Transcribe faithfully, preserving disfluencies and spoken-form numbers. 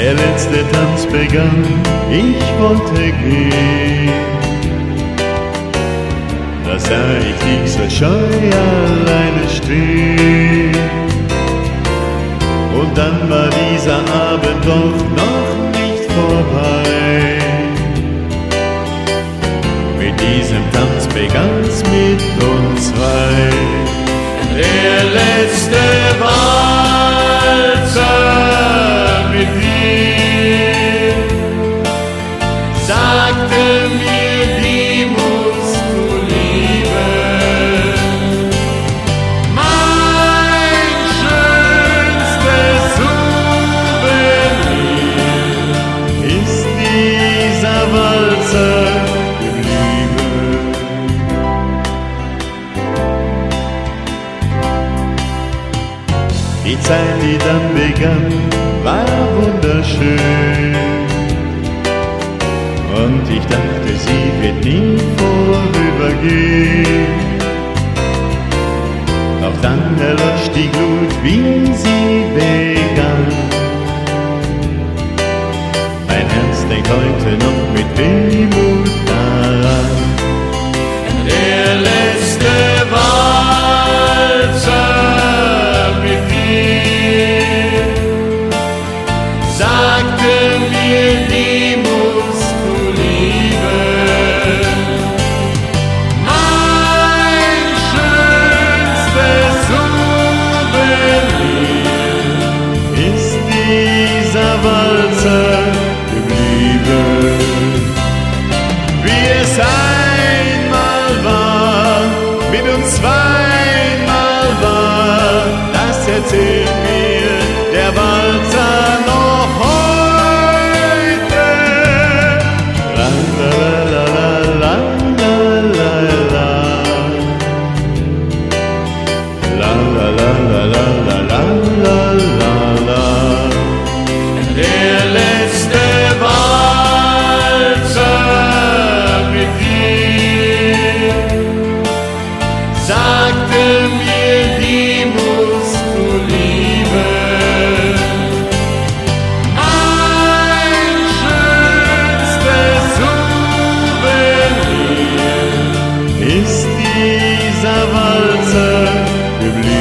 Der letzte Tanz begann, ich wollte gehen. Da sah ich dich so scheu alleine stehen. Und dann war dieser Abend doch noch nicht vorbei. Mit diesem Tanz begann's mit uns zwei. Der letzte Walzer mit dir sagte mir, die musst du lieben. Mein schönstes Souvenir ist dieser Walzer geblieben. Die Zeit, die dann begann, war wunderschön. Und ich dachte, sie wird nie vorübergehen. Doch dann erlosch die Glut, wie sie begann. Mein Herz denkt heute noch mit Wehmut daran. Der letzte Walzer mit dir sagte mir, die musst du lieben. Mein schönstes Souvenir ist dieser Walzer geblieben. Wie es einmal war, mit uns zweimal war, das erzählt mir der Walzer noch heute. La la la la la la la la la la la la la la. Der letzte Walzer mit dir sagte mir, die musst du lieben. Mein schönstes Souvenir ist dieser Walzer geblieben.